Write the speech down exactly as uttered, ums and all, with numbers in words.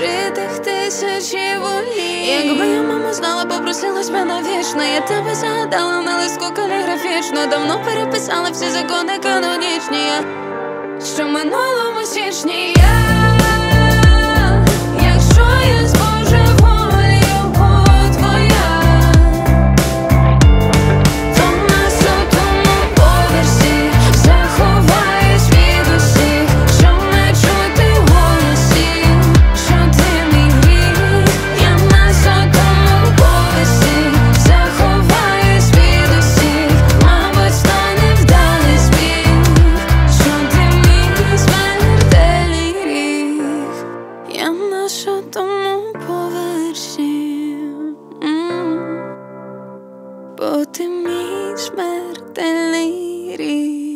відкритих тисячі волів. Якби я мама знала, попросилась би навічно. Я тебе загадала на листку каліграфічно. Давно переписала всі закони канонічні, що в минулому січні я, якщо я збожеволію твоя, то на сотому поверсі заховаюсь від усіх, щоб не чути голосів, що ти мій гріх. Я на сотому поверсі заховаюсь від усіх, мабуть, то невдалий збіг, що ти мій смертельний гріх. Я на сотому поверсі, м, бо ти мій смертельний гріх.